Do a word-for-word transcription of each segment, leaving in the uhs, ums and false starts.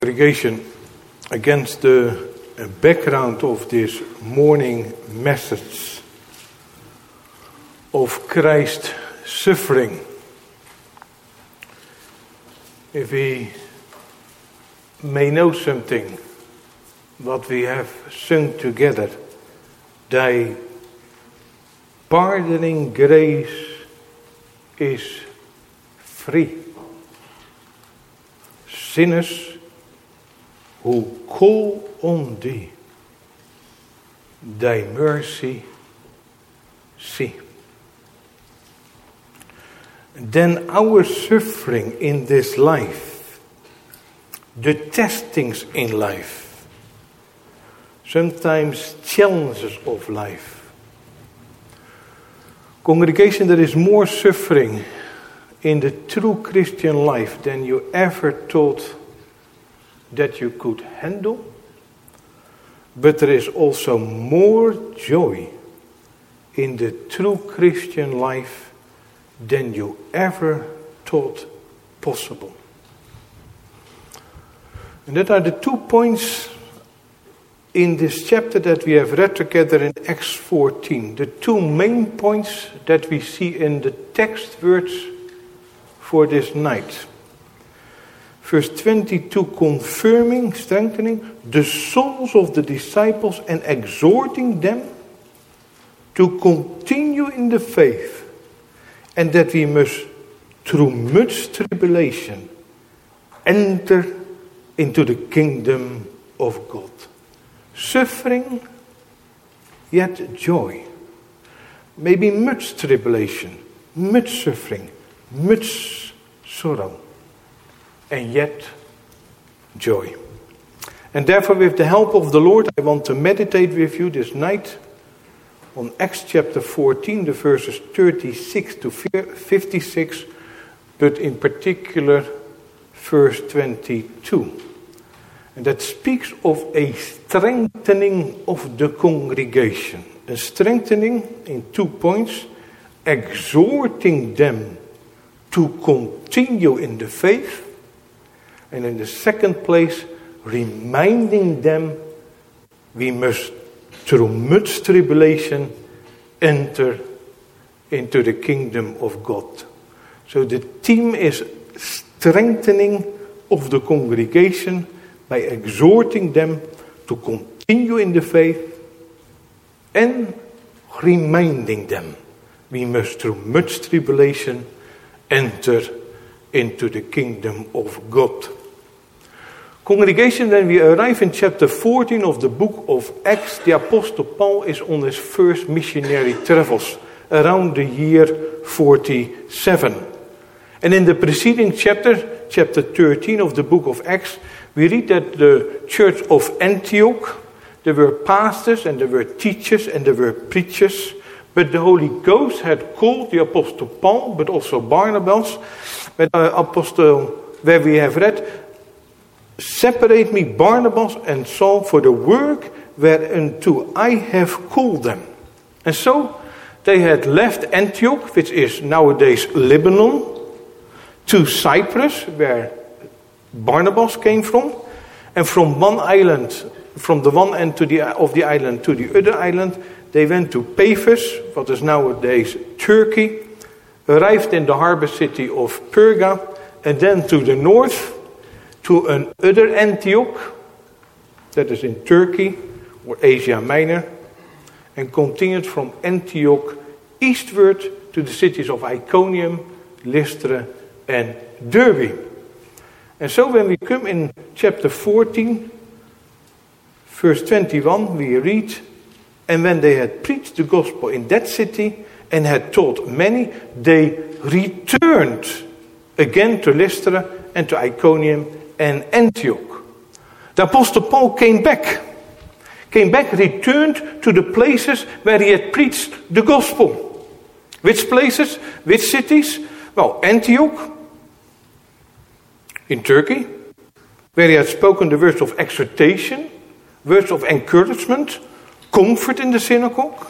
Congregation, against the background of this morning message of Christ's suffering, if we may know something, what we have sung together, thy pardoning grace is free. Sinners who call on thee, thy mercy see. Then our suffering in this life, the testings in life, sometimes challenges of life. Congregation, there is more suffering in the true Christian life than you ever thought that you could handle, but there is also more joy in the true Christian life than you ever thought possible. And that are the two points in this chapter that we have read together in Acts fourteen, the two main points that we see in the text words for this night. Verse twenty-two, confirming, strengthening the souls of the disciples and exhorting them to continue in the faith, and that we must, through much tribulation, enter into the kingdom of God. Suffering, yet joy. Maybe much tribulation, much suffering, much sorrow. And yet, joy. And therefore, with the help of the Lord, I want to meditate with you this night on Acts chapter fourteen, the verses thirty-six to fifty-six, but in particular, verse twenty-two. And that speaks of a strengthening of the congregation. A strengthening in two points, exhorting them to continue in the faith. And in the second place, reminding them we must, through much tribulation, enter into the kingdom of God. So the theme is strengthening of the congregation by exhorting them to continue in the faith and reminding them we must, through much tribulation, enter into the kingdom of God. Congregation, when we arrive in chapter fourteen of the book of Acts, the Apostle Paul is on his first missionary travels around the year forty-seven. And in the preceding chapter, chapter thirteen of the book of Acts, we read that the church of Antioch, there were pastors and there were teachers and there were preachers, but the Holy Ghost had called the Apostle Paul, but also Barnabas, but uh, Apostle, where we have read, separate me, Barnabas and Saul, for the work whereunto I have called them. And so they had left Antioch, which is nowadays Lebanon, to Cyprus, where Barnabas came from, and from one island, from the one end to the, of the island to the other island, they went to Paphos, what is nowadays Turkey, arrived in the harbor city of Perga, and then to the north, to another Antioch, that is in Turkey, or Asia Minor, and continued from Antioch eastward to the cities of Iconium, Lystra, and Derbe. And so when we come in chapter fourteen, verse twenty-one, we read, and when they had preached the gospel in that city and had taught many, they returned again to Lystra and to Iconium and Antioch. The Apostle Paul came back. Came back, returned to the places where he had preached the gospel. Which places? Which cities? Well, Antioch, in Turkey, where he had spoken the words of exhortation, words of encouragement, comfort in the synagogue.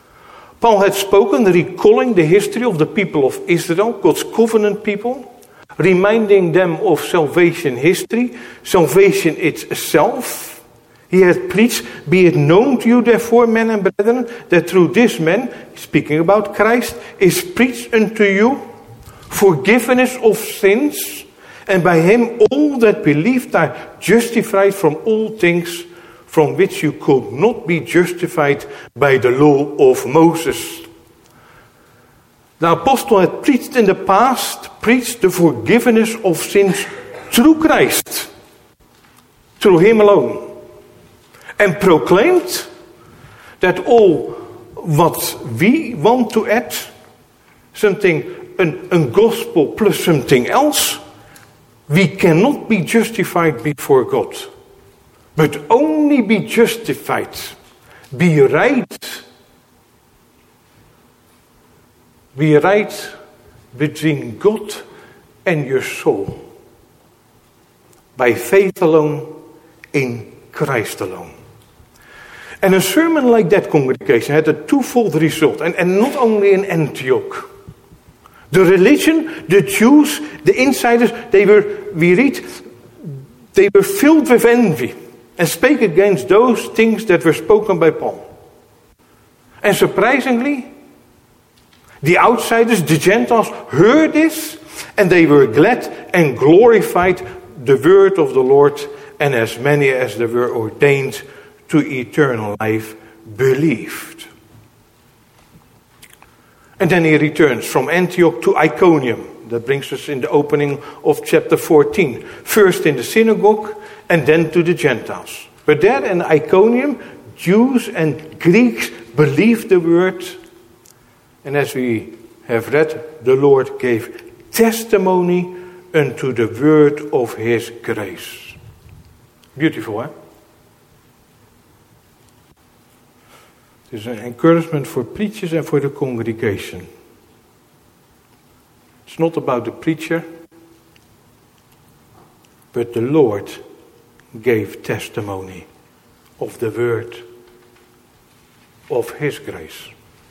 Paul had spoken, recalling the history of the people of Israel, God's covenant people, reminding them of salvation history, salvation itself. He had preached, be it known to you therefore, men and brethren, that through this man, speaking about Christ, is preached unto you forgiveness of sins, and by him all that believed are justified from all things from which you could not be justified by the law of Moses. The apostle had preached in the past, preached the forgiveness of sins through Christ, through him alone. And proclaimed that all what we want to add, something, an, a gospel plus something else, we cannot be justified before God. But only be justified, be right, be right between God and your soul. By faith alone, in Christ alone. And a sermon like that, congregation, had a twofold result. And, and not only in Antioch. The religion, the Jews, the insiders, they were, we read, they were filled with envy. And spake against those things that were spoken by Paul. And surprisingly, the outsiders, the Gentiles, heard this. And they were glad and glorified the word of the Lord. And as many as they were ordained to eternal life believed. And then he returns from Antioch to Iconium. That brings us in the opening of chapter fourteen. First in the synagogue and then to the Gentiles. But there in Iconium, Jews and Greeks believed the word. And as we have read, the Lord gave testimony unto the word of his grace. Beautiful, eh? It is an encouragement for preachers and for the congregation. It's not about the preacher, but the Lord gave testimony of the word of his grace.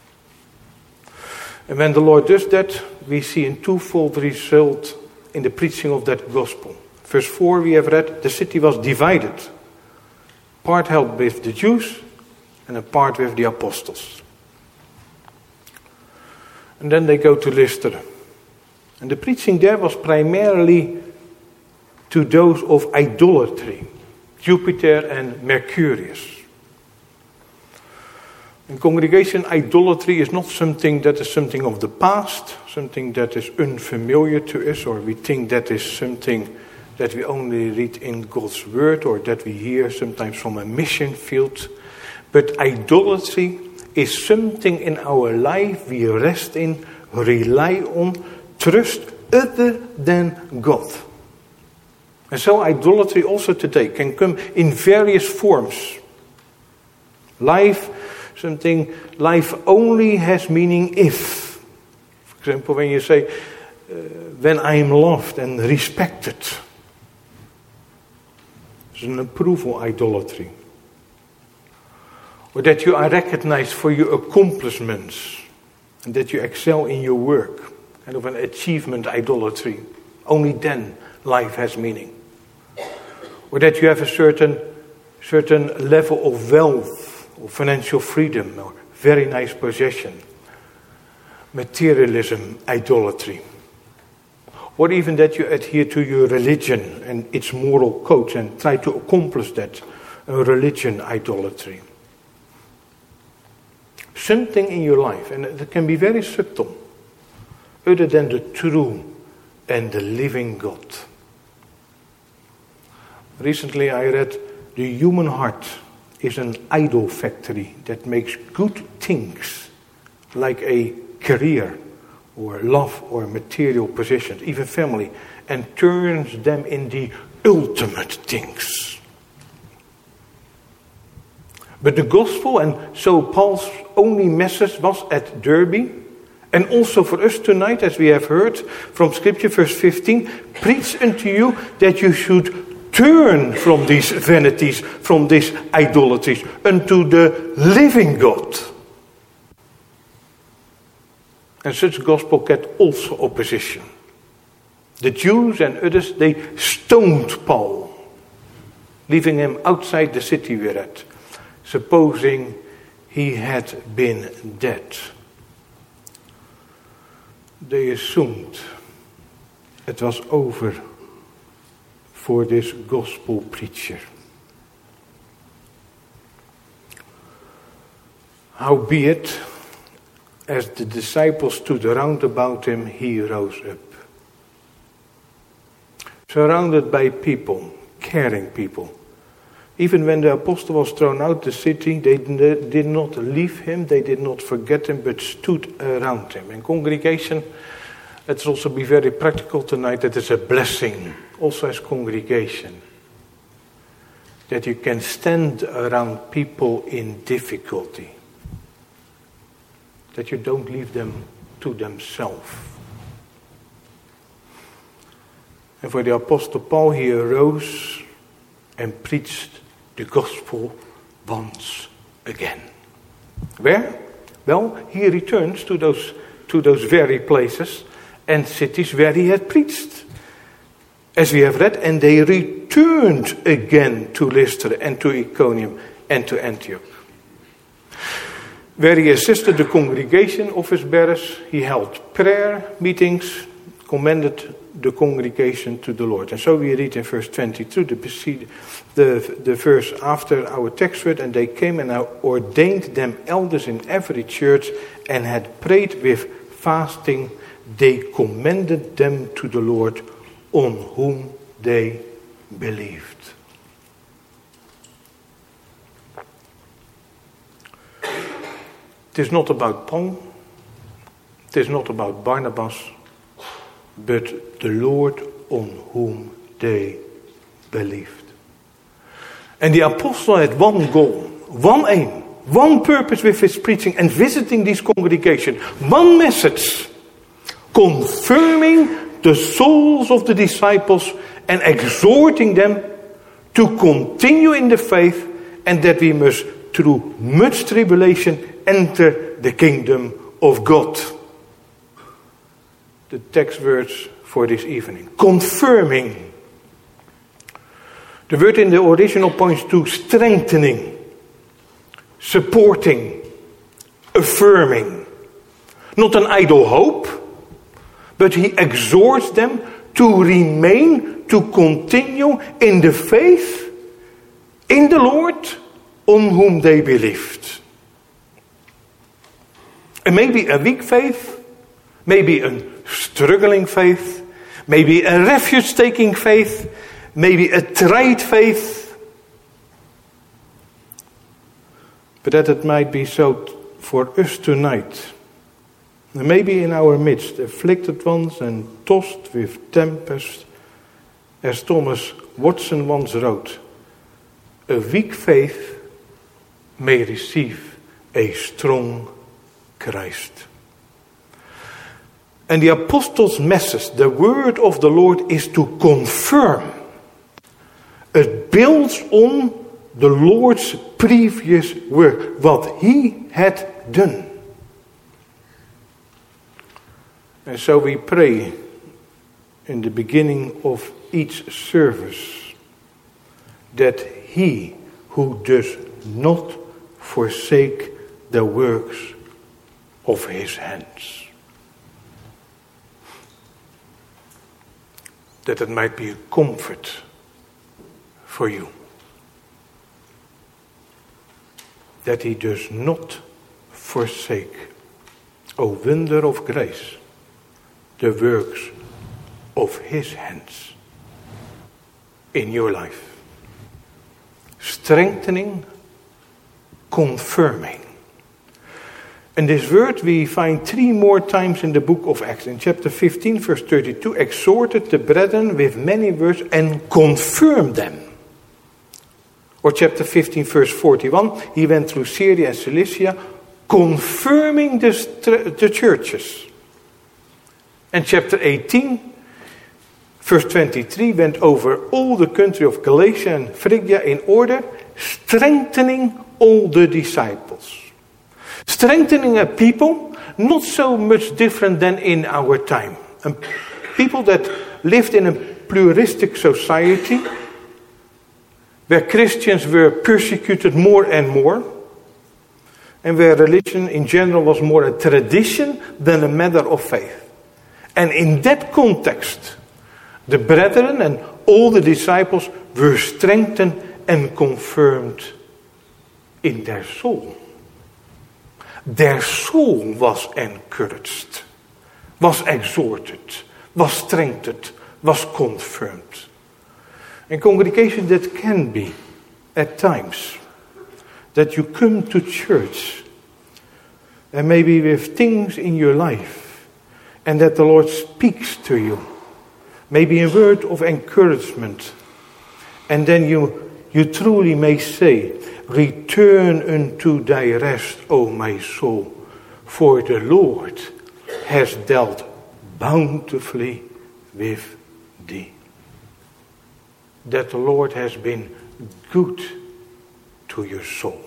And when the Lord does that, we see a twofold result in the preaching of that gospel. Verse four we have read, the city was divided. Part held with the Jews, and a part with the apostles. And then they go to Lystra. And the preaching there was primarily to those of idolatry, Jupiter and Mercurius. In congregation, idolatry is not something that is something of the past, something that is unfamiliar to us, or we think that is something that we only read in God's word, or that we hear sometimes from a mission field. But idolatry is something in our life we rest in, rely on, trust other than God. And so idolatry also today can come in various forms. Life, something, life only has meaning if. For example, when you say, uh, when I am loved and respected. It's an approval idolatry. Or that you are recognized for your accomplishments. And that you excel in your work. Kind of an achievement idolatry. Only then life has meaning. Or that you have a certain, certain level of wealth. Or financial freedom. Or very nice possession. Materialism, idolatry. Or even that you adhere to your religion and its moral codes. And try to accomplish that. A religion, idolatry. Something in your life, and it can be very subtle, other than the true and the living God. Recently I read, the human heart is an idol factory that makes good things, like a career, or love, or material possessions, even family, and turns them in the ultimate things. But the gospel, and so Paul's only message was at Derby, and also for us tonight, as we have heard from Scripture, verse fifteen, preach unto you that you should turn from these vanities, from these idolatries, unto the living God. And such gospel gets also opposition. The Jews and others, they stoned Paul, leaving him outside the city we're at, supposing he had been dead. They assumed it was over for this gospel preacher. Howbeit, as the disciples stood round about him, he rose up. Surrounded by people, caring people. Even when the apostle was thrown out the city, they did not leave him, they did not forget him, but stood around him. And congregation, let's also be very practical tonight, that is a blessing, also as congregation. That you can stand around people in difficulty. That you don't leave them to themselves. And for the Apostle Paul, he arose and preached the gospel once again. Where? Well, he returns to those, to those very places and cities where he had preached. As we have read, and they returned again to Lystra and to Iconium and to Antioch. Where he assisted the congregation office bearers, he held prayer meetings, commended the congregation to the Lord. And so we read in verse twenty-two, the, the, the verse after our text read, and they came and ordained them elders in every church and had prayed with fasting. They commended them to the Lord on whom they believed. It is not about Paul, it is not about Barnabas, but the Lord on whom they believed. And the apostle had one goal, one aim, one purpose with his preaching and visiting this congregation. One message, confirming the souls of the disciples and exhorting them to continue in the faith, and that we must, through much tribulation, enter the kingdom of God. The text words for this evening. Confirming. The word in the original points to strengthening, supporting, affirming. Not an idle hope, but he exhorts them to remain, to continue in the faith, in the Lord, on whom they believed. And maybe a weak faith, maybe a struggling faith, maybe a refuge-taking faith, maybe a tried faith. But that it might be so for us tonight. And maybe in our midst, afflicted ones and tossed with tempest, as Thomas Watson once wrote, a weak faith may receive a strong Christ. And the apostles' message, the word of the Lord, is to confirm. It builds on the Lord's previous work, what he had done. And so we pray in the beginning of each service that he who does not forsake the works of his hands, that it might be a comfort for you, that he does not forsake, O wonder of grace, the works of his hands in your life. Strengthening, confirming. And this word we find three more times in the book of Acts. In chapter fifteen, verse thirty-two, exhorted the brethren with many words and confirmed them. Or chapter fifteen, verse forty-one, he went through Syria and Cilicia, confirming the, the churches. And chapter eighteen, verse twenty-three, went over all the country of Galatia and Phrygia in order, strengthening all the disciples. Strengthening a people, not so much different than in our time. And people that lived in a pluralistic society where Christians were persecuted more and more, and where religion in general was more a tradition than a matter of faith. And in that context, the brethren and all the disciples were strengthened and confirmed in their soul. Their soul was encouraged, was exhorted, was strengthened, was confirmed. In congregation, that can be at times that you come to church and maybe with things in your life and that the Lord speaks to you, maybe a word of encouragement, and then you, you truly may say, return unto thy rest, O my soul, for the Lord has dealt bountifully with thee. That the Lord has been good to your soul.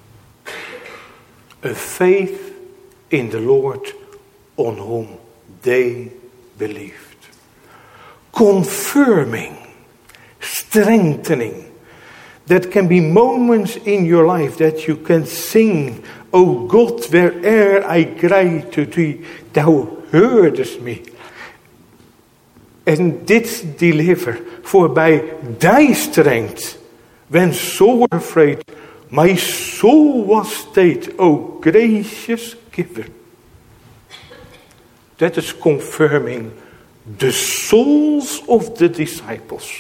A faith in the Lord on whom they believed. Confirming, strengthening. That can be moments in your life that you can sing, O God, where'er I cry to thee, thou heardest me. En didst deliver, for by thy strength, when so afraid, my soul was stayed, O gracious giver. That is confirming the souls of the disciples.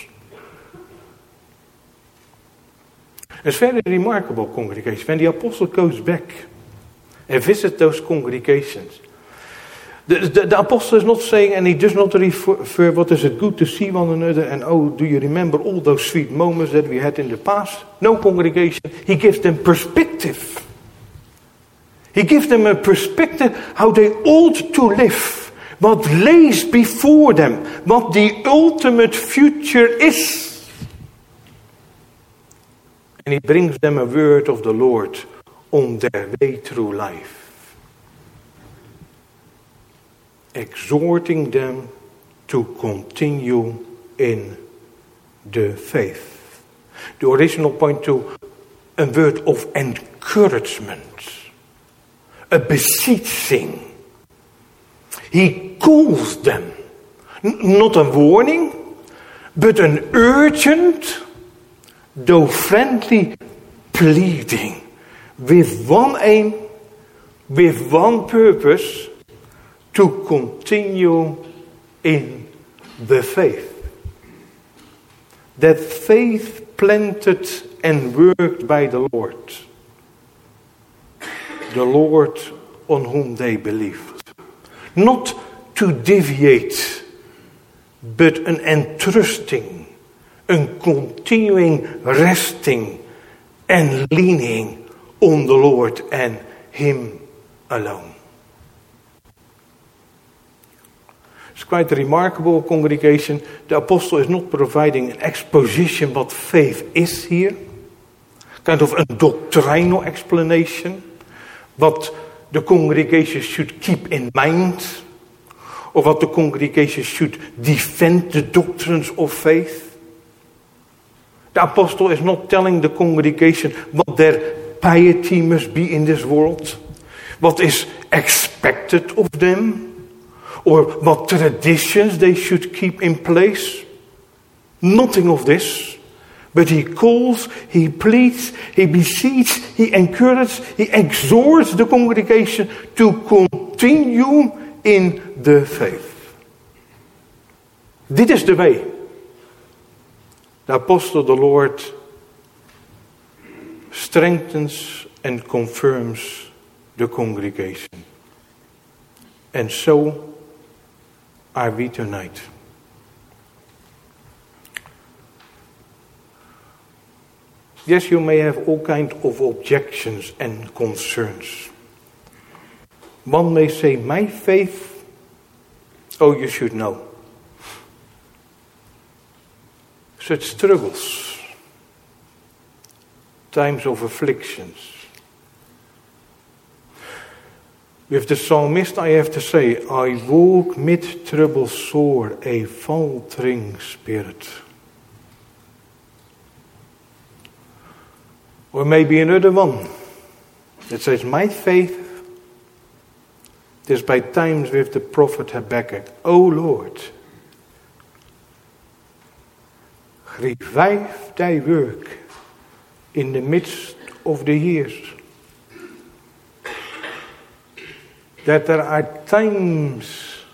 It's very remarkable congregation. When the apostle goes back and visits those congregations, the, the, the apostle is not saying, and he does not refer, what is it good to see one another, and oh, do you remember all those sweet moments that we had in the past? No, congregation. He gives them perspective. He gives them a perspective how they ought to live, what lays before them, what the ultimate future is. And he brings them a word of the Lord on their way through life. Exhorting them to continue in the faith. The original point to a word of encouragement. A beseeching. He calls them. N- not a warning, but an urgent, though friendly pleading, with one aim, with one purpose, to continue in the faith. That faith planted and worked by the Lord. The Lord on whom they believed. Not to deviate, but an entrusting, a continuing resting and leaning on the Lord and Him alone. It's quite a remarkable congregation. The apostle is not providing an exposition what faith is here. Kind of a doctrinal explanation. What the congregation should keep in mind. Or what the congregation should defend the doctrines of faith. The apostle is not telling the congregation what their piety must be in this world. What is expected of them. Or what traditions they should keep in place. Nothing of this. But he calls, he pleads, he beseeches, he encourages, he exhorts the congregation to continue in the faith. Dit is de way. The apostle, the Lord, strengthens and confirms the congregation. And so are we tonight. Yes, you may have all kinds of objections and concerns. One may say, my faith, oh, you should know. Such struggles, times of afflictions. With the psalmist I have to say, I walk mid trouble sore, a faltering spirit. Or maybe another one that says, my faith is by times with the prophet Habakkuk. O Lord, revive thy work in the midst of the years. That there are times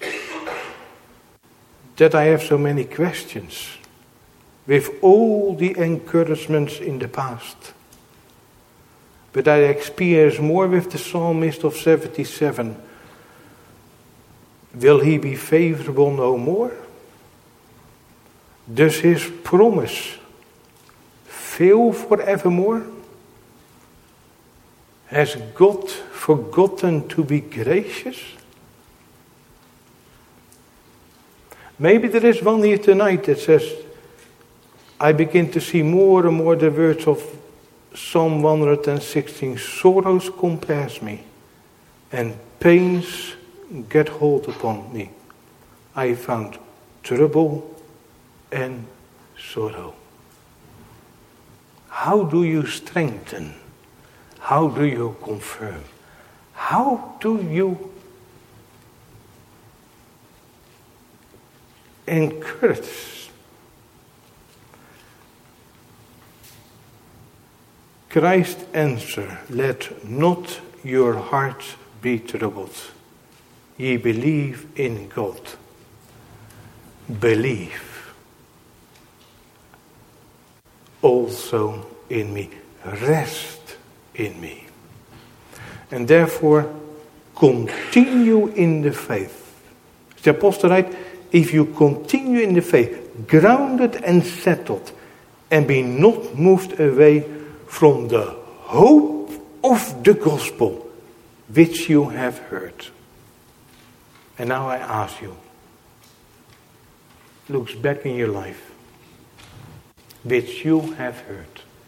that I have so many questions with all the encouragements in the past. But I experience more with the psalmist of seventy-seven. Will he be favorable no more? Does his promise fail forevermore? Has God forgotten to be gracious? Maybe there is one here tonight that says, I begin to see more and more the words of Psalm one hundred sixteen. Sorrows compass me, and pains get hold upon me. I found trouble and sorrow. How do you strengthen? How do you confirm? How do you encourage? Christ's answer, let not your heart be troubled. Ye believe in God. Believe also in me. Rest in me. And therefore, continue in the faith. As the apostle writes, if you continue in the faith, grounded and settled, and be not moved away from the hope of the gospel, which you have heard. And now I ask you, looks back in your life, which you have heard.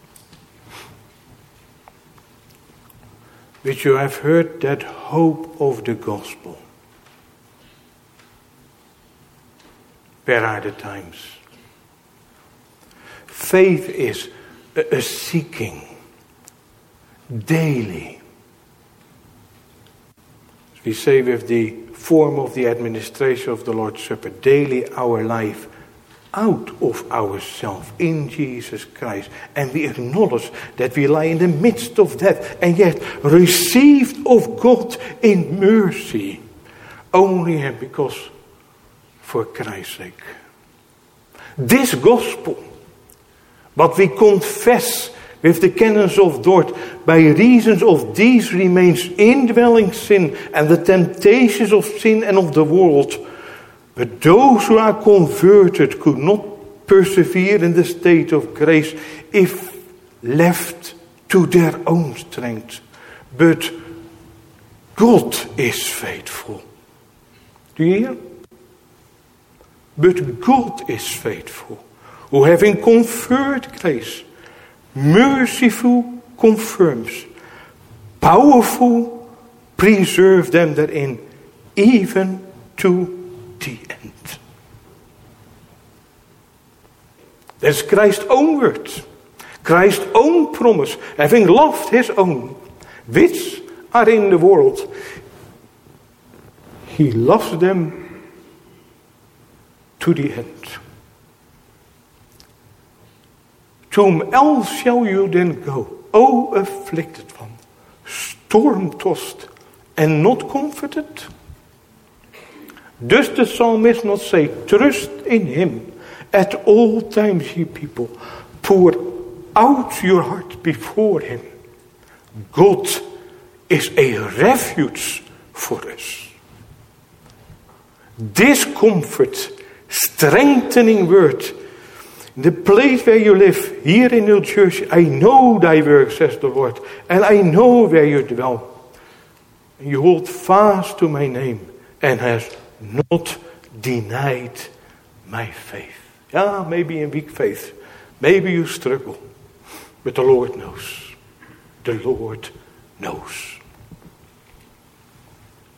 Which you have heard that hope of the gospel. Where are the times? Faith is a, a seeking daily. As we say with the form of the administration of the Lord's Supper, daily our life out of ourselves in Jesus Christ, and we acknowledge that we lie in the midst of death, and yet received of God in mercy, only and because for Christ's sake. This gospel, what we confess with the canons of Dort, by reasons of these remains indwelling sin and the temptations of sin and of the world. But those who are converted could not persevere in the state of grace if left to their own strength. But God is faithful. Do you hear? But God is faithful, who having conferred grace, merciful confirms, powerful preserve them therein, even to the end. That's Christ's own word, Christ's own promise, having loved his own, which are in the world. He loves them to the end. To whom else shall you then go, O afflicted one, storm-tossed and not comforted? Does the psalmist not say, trust in him at all times, ye people. Pour out your heart before him. God is a refuge for us. This comfort, strengthening word, the place where you live, here in New Jersey, I know thy work, says the Lord, and I know where you dwell. And you hold fast to my name, and has not denied my faith. Yeah, maybe in weak faith. Maybe you struggle. But the Lord knows. The Lord knows.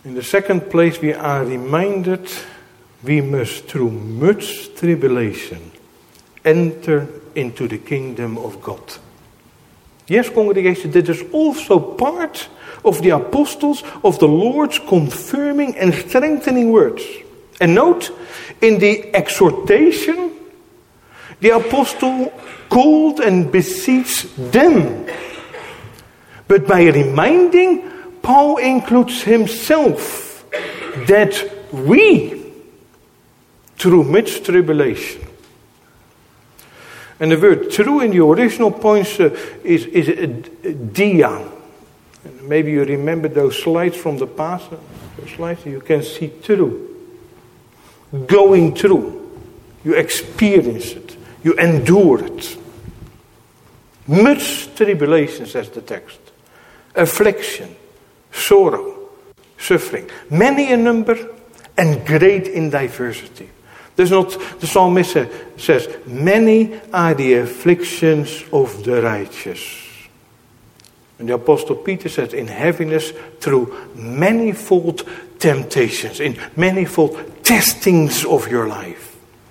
In the second place, we are reminded we must, through much tribulation, enter into the kingdom of God. Yes, congregation, that is also part of the apostles of the Lord's confirming and strengthening words. And note, in the exhortation, the apostle called and beseeched them. But by reminding, Paul includes himself that we, through much tribulation. And the word "through" in the original points uh, is, is a, a dia. Maybe you remember those slides from the past. Those slides you can see through. Going through. You experience it. You endure it. Much tribulation, says the text. Affliction, sorrow, suffering. Many in number and great in diversity. There's not, the psalmist says, many are the afflictions of the righteous. And the apostle Peter says, in heaviness through manifold temptations, in manifold testings of your life.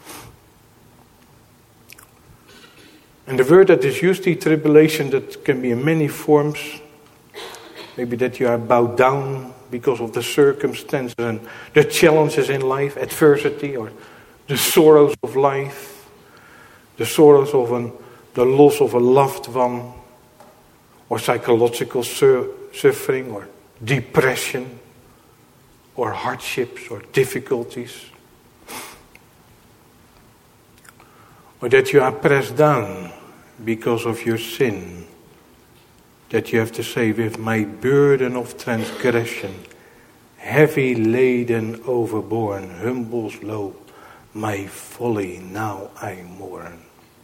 And the word that is used, the tribulation, that can be in many forms. Maybe that you are bowed down because of the circumstances and the challenges in life, adversity, or the sorrows of life, the sorrows of an, the loss of a loved one, or psychological sur- suffering, or depression, or hardships, or difficulties. Or that you are pressed down because of your sin. That you have to say, with my burden of transgression, heavy laden, overborne, humbles low, my folly now I mourn.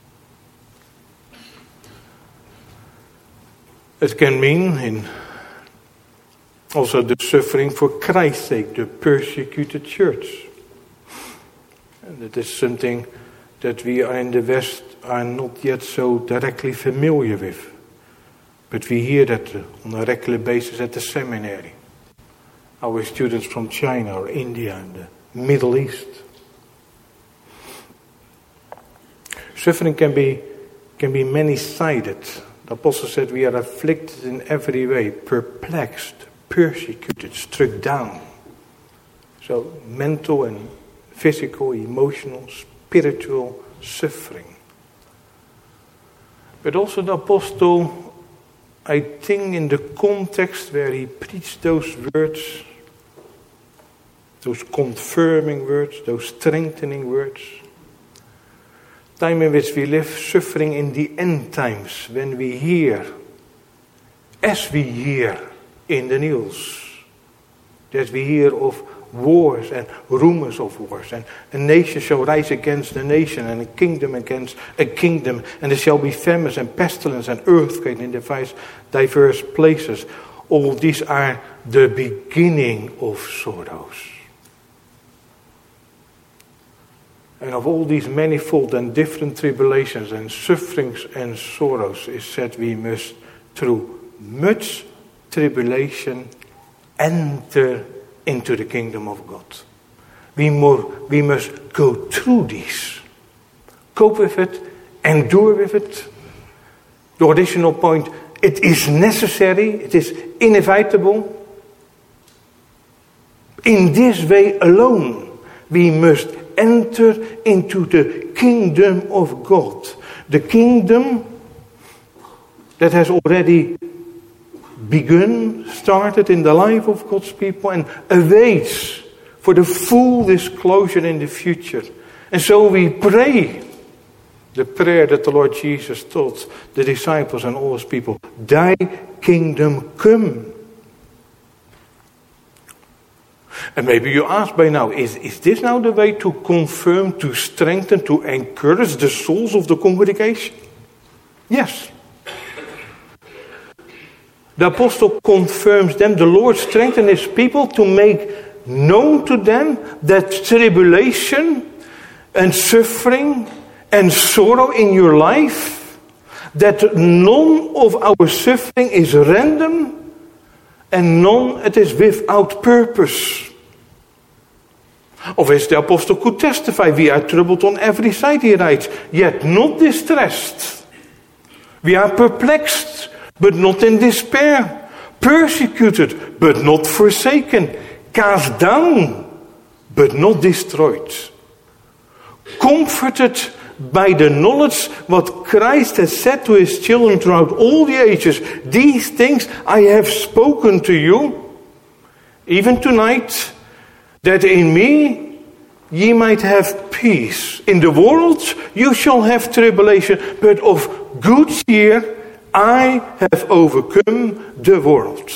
It can mean in also the suffering for Christ's sake, the persecuted church. And it is something that we are in the West are not yet so directly familiar with. But we hear that on a regular basis at the seminary. Our students from China or India and the Middle East. Suffering can be, can be many-sided. The apostle said we are afflicted in every way, perplexed, persecuted, struck down. So mental and physical, emotional, spiritual suffering. But also the apostle, I think in the context where he preached those words, those confirming words, those strengthening words, time in which we live, suffering in the end times, when we hear, as we hear in the news, that we hear of wars and rumors of wars, and a nation shall rise against a nation, and a kingdom against a kingdom, and there shall be famines and pestilence and earthquake in diverse, diverse places. All these are the beginning of sorrows. And of all these manifold and different tribulations and sufferings and sorrows, is said we must, through much tribulation, enter into the kingdom of God. We, more, we must go through these. Cope with it, endure with it. The additional point, it is necessary, it is inevitable. In this way alone, we must enter into the kingdom of God. The kingdom that has already begun, started in the life of God's people and awaits for the full disclosure in the future. And so we pray the prayer that the Lord Jesus taught the disciples and all his people. Thy kingdom come. And maybe you ask by now, is, is this now the way to confirm, to strengthen, to encourage the souls of the congregation? Yes. The apostle confirms them. The Lord strengthens his people to make known to them that tribulation and suffering and sorrow in your life, that none of our suffering is random and none it is without purpose. Of as the apostle could testify, we are troubled on every side, he writes, yet not distressed. We are perplexed, but not in despair. Persecuted, but not forsaken. Cast down, but not destroyed. Comforted by the knowledge what Christ has said to his children throughout all the ages. These things I have spoken to you, even tonight, that in me ye might have peace. In the world you shall have tribulation, but of good cheer, I have overcome the world.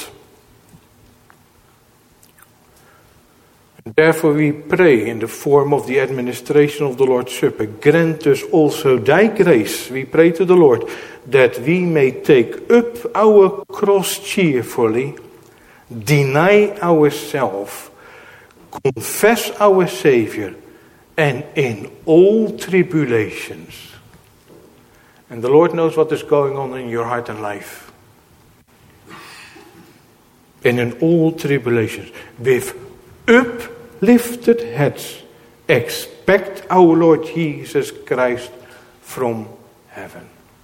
Therefore we pray in the form of the administration of the Lord's Supper, grant us also thy grace, we pray to the Lord, that we may take up our cross cheerfully, deny ourselves, confess our Savior, and in all tribulations. And the Lord knows what is going on in your heart and life. And in all tribulations, with uplifted heads, expect our Lord Jesus Christ from heaven.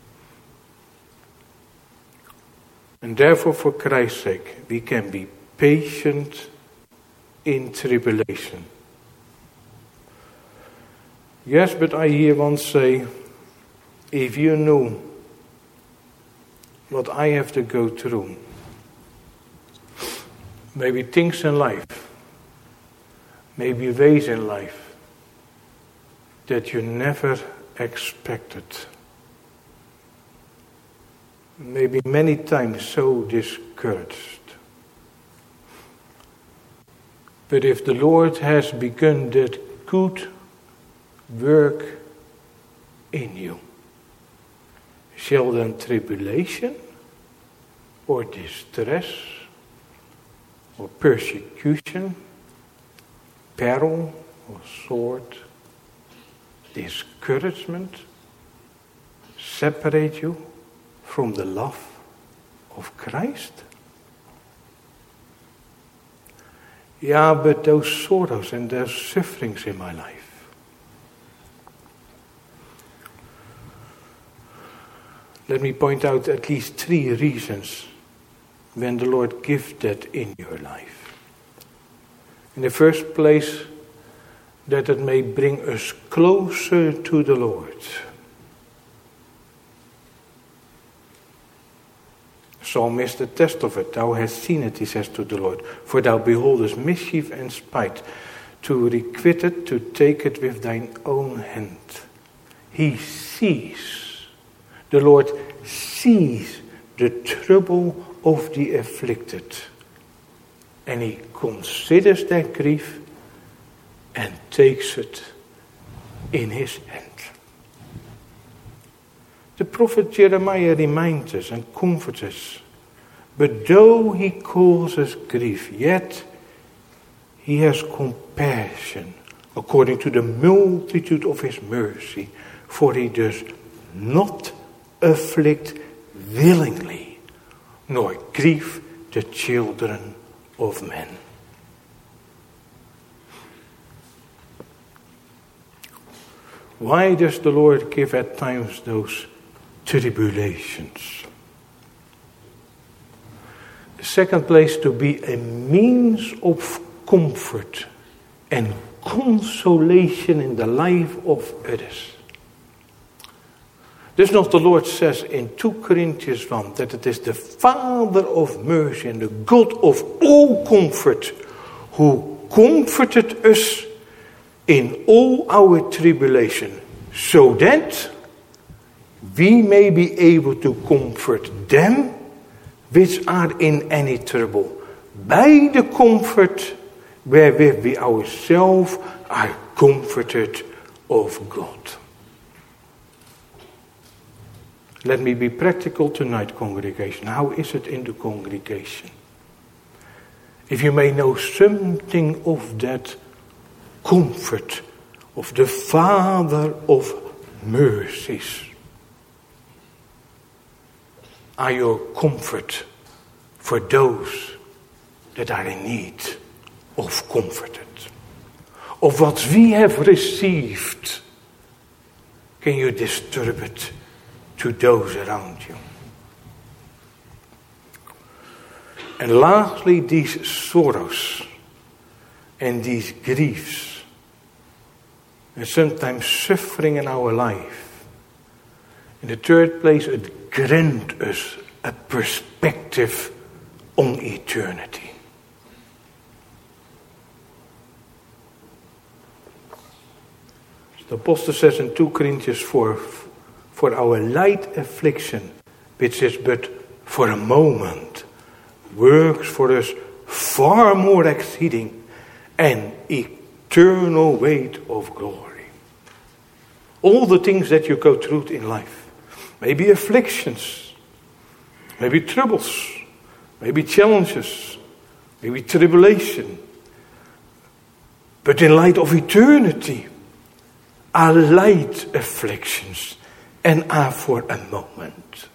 And therefore, for Christ's sake, we can be patient in tribulation. Yes, but I hear one say, if you knew what I have to go through, maybe things in life, maybe ways in life that you never expected. Maybe many times so discouraged. But if the Lord has begun that good work in you, shall then tribulation or distress or persecution, peril or sword, discouragement separate you from the love of Christ? Yeah, but those sorrows and those sufferings in my life, let me point out at least three reasons when the Lord gives that in your life. In the first place, that it may bring us closer to the Lord. Psalmist attest of it. Thou hast seen it, he says to the Lord. For thou beholdest mischief and spite, to requite it, to take it with thine own hand. He sees. The Lord sees the trouble of the afflicted. And he considers their grief and takes it in his hand. The prophet Jeremiah reminds us and comforts us. But though he causes grief, yet he has compassion according to the multitude of his mercy. For he does not afflict willingly, nor grieve the children of men. Why does the Lord give at times those tribulations? The second place, to be a means of comfort and consolation in the life of others. Does not the Lord says in Second Corinthians one that it is the Father of mercy and the God of all comfort who comforted us in all our tribulation, so that we may be able to comfort them which are in any trouble, by the comfort wherewith we ourselves are comforted of God. Let me be practical tonight, congregation. How is it in the congregation? If you may know something of that comfort of the Father of mercies. Are your comfort for those that are in need of comforted. Of what we have received, can you disturb it to those around you? And lastly, these sorrows and these griefs and sometimes suffering in our life. In the third place, it grants us a perspective on eternity. The apostle says in two Corinthians four, for our light affliction, which is but for a moment, works for us far more exceeding and eternal weight of glory. All the things that you go through in life, maybe afflictions, maybe troubles, maybe challenges, maybe tribulation, but in light of eternity, are light afflictions and are for a moment.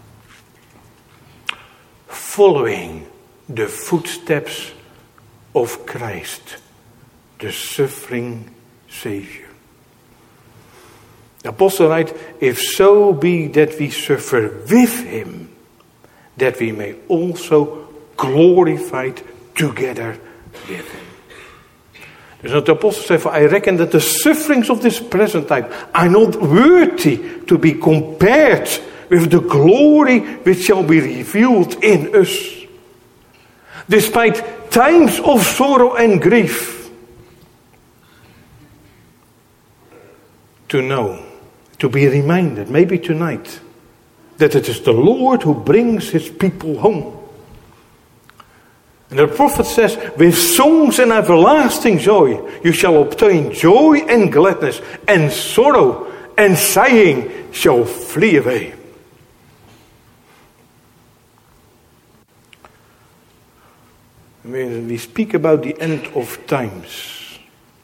Following the footsteps of Christ, the suffering Savior. The apostle writes, if so be that we suffer with him, that we may also glorified together with him. Dus what the apostle said, I reckon that the sufferings of this present time are not worthy to be compared with the glory which shall be revealed in us. Despite times of sorrow and grief, to know, to be reminded, maybe tonight, that it is the Lord who brings his people home. And the prophet says, with songs and everlasting joy, you shall obtain joy and gladness, and sorrow and sighing shall flee away. When we speak about the end of times,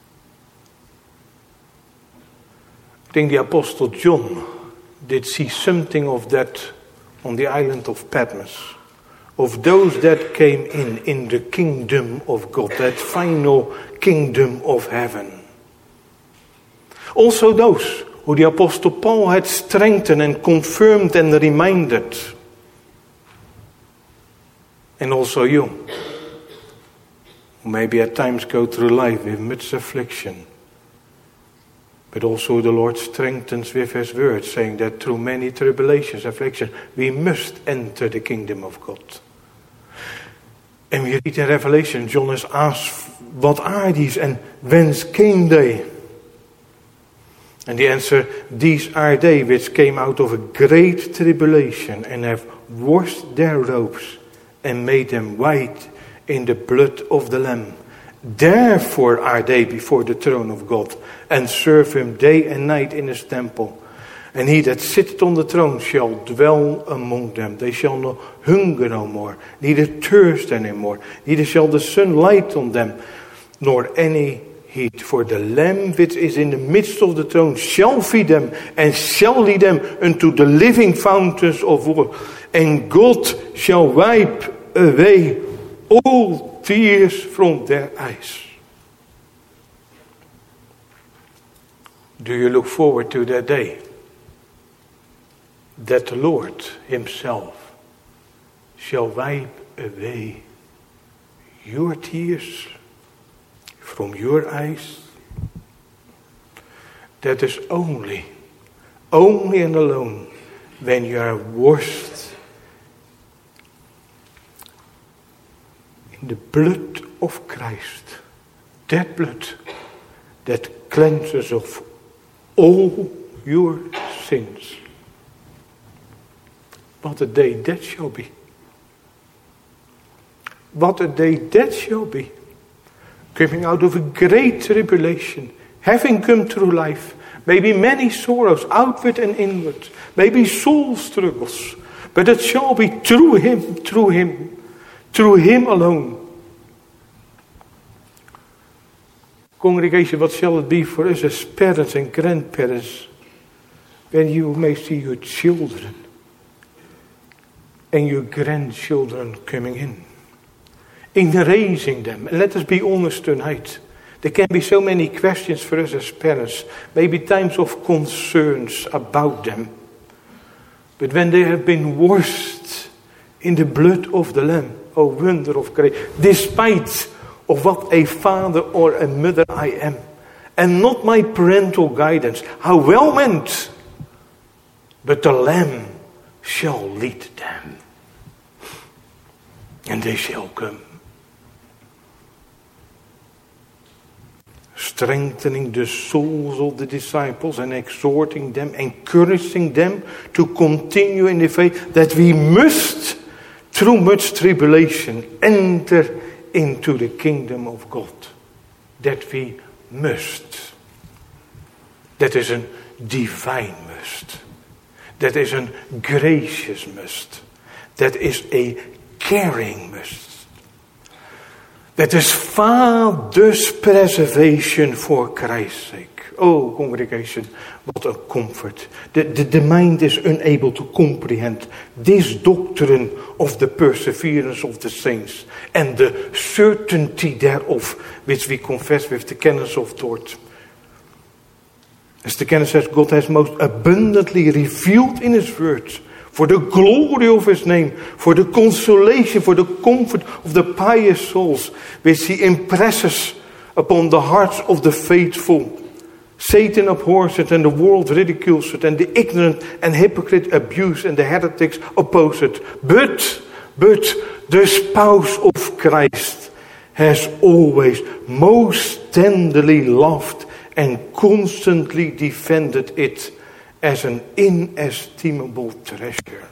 I think the Apostle John did see something of that on the island of Patmos. Of those that came in, in the kingdom of God, that final kingdom of heaven. Also those who the Apostle Paul had strengthened and confirmed and reminded. And also you, who maybe at times go through life with much affliction. But also the Lord strengthens with his word, saying that through many tribulations, affliction, we must enter the kingdom of God. And we read in Revelation, John is asked, what are these and whence came they? And the answer, these are they which came out of a great tribulation and have washed their robes and made them white in the blood of the Lamb. Therefore are they before the throne of God and serve him day and night in his temple. And he that sitteth on the throne shall dwell among them. They shall not hunger no more, neither thirst any more. Neither shall the sun light on them, nor any heat. For the Lamb which is in the midst of the throne shall feed them, and shall lead them unto the living fountains of water. And God shall wipe away all tears from their eyes. Do you look forward to that day? That the Lord himself shall wipe away your tears from your eyes. That is only, only and alone when you are washed in the blood of Christ. That blood that cleanses of all your sins. What a day that shall be. What a day that shall be. Coming out of a great tribulation, having come through life, maybe many sorrows, outward and inward, maybe soul struggles, but it shall be through him, through him, through him alone. Congregation, what shall it be for us as parents and grandparents when you may see your children and your grandchildren coming in. in raising them. And let us be honest tonight. There can be so many questions for us as parents. Maybe times of concerns about them. But when they have been washed in the blood of the Lamb, oh wonder of grace, despite of what a father or a mother I am, and not my parental guidance, how well meant, but the Lamb shall lead them, and they shall come. Strengthening the souls of the disciples and exhorting them, encouraging them to continue in the faith that we must, through much tribulation, enter into the kingdom of God. That we must. That is a divine must. That is a gracious must. That is a caring must. That is Father's preservation for Christ's sake. Oh, congregation, what a comfort. The, the, the mind is unable to comprehend this doctrine of the perseverance of the saints and the certainty thereof, which we confess with the canons of Dort. As the canon says, God has most abundantly revealed in His words, for the glory of His name, for the consolation, for the comfort of the pious souls, which He impresses upon the hearts of the faithful. Satan abhors it, and the world ridicules it, and the ignorant and hypocrite abuse, and the heretics oppose it. But, but the spouse of Christ has always most tenderly loved and constantly defended it as an inestimable treasure.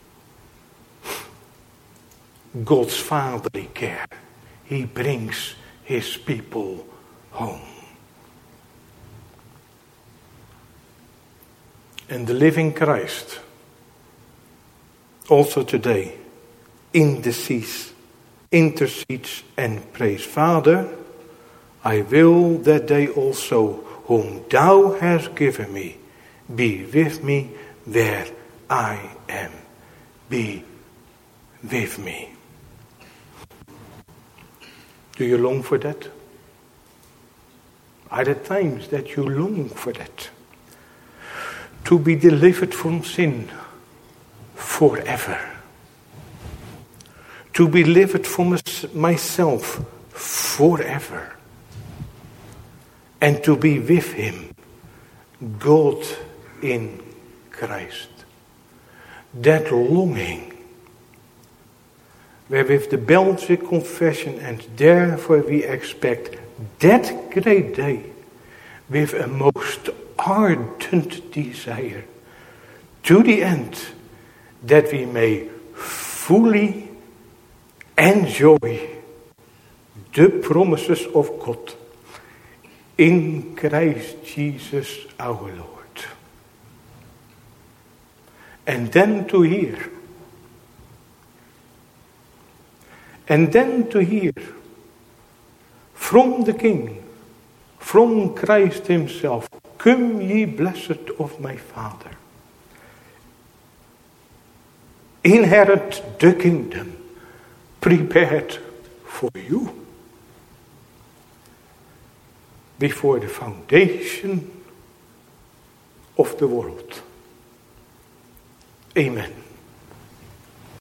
God's fatherly care. He brings His people home. And the living Christ, also today, intercedes, intercedes and prays, Father, I will that they also, whom Thou hast given me, be with me where I am. Be with me. Do you long for that? Are there times that you long for that? To be delivered from sin forever. To be delivered from myself forever. And to be with Him, God in Christ. That longing, wherewith the Belgic confession, and therefore we expect that great day with a most ardent desire to the end that we may fully enjoy the promises of God in Christ Jesus our Lord. And then to hear, and then to hear from the King, from Christ Himself, come ye blessed of my Father. Inherit the kingdom prepared for you before the foundation of the world. Amen.